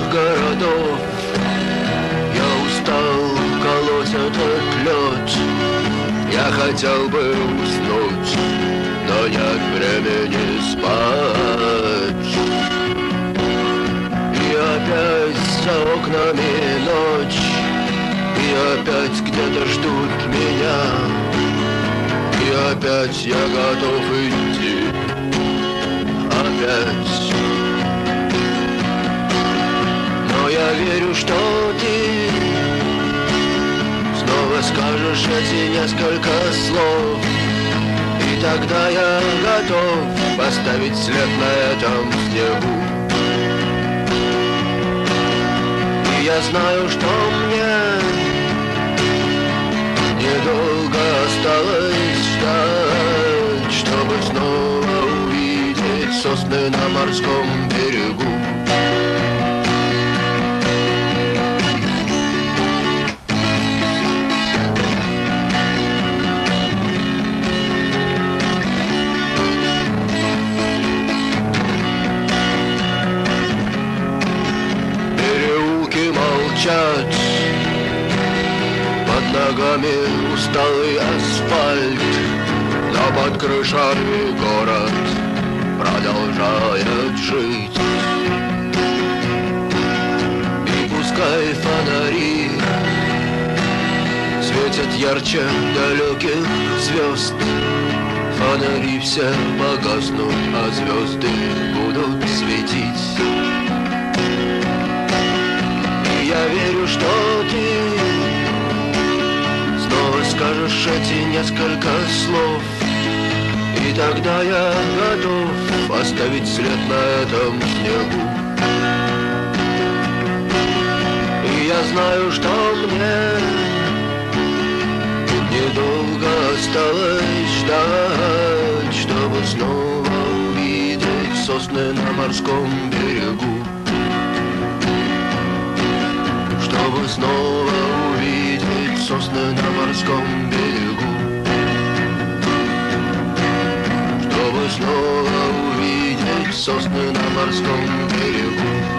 городов. Я устал колоть этот лед. Я хотел бы уснуть, но нет времени спать. И опять за окнами ночь, и опять где-то ждут меня. И опять я готов идти, опять. Но я верю, что ты снова скажешь эти несколько слов, и тогда я готов поставить след на этом снегу. И я знаю, что мне недолго осталось ждать, чтобы снова увидеть сосны на морском берегу. Переулки молчат, под ногами усталый асфальт, но под крышами город продолжает жить. И пускай фонари светят ярче далеких звезд, фонари все погаснут, а звезды будут светить. И я верю, что ты скажешь эти несколько слов, и тогда я готов оставить след на этом снегу. И я знаю, что мне недолго осталось ждать, чтобы снова увидеть сосны на морском берегу. Чтобы снова увидеть сосны на морском берегу. Чтобы снова увидеть сосны на морском берегу.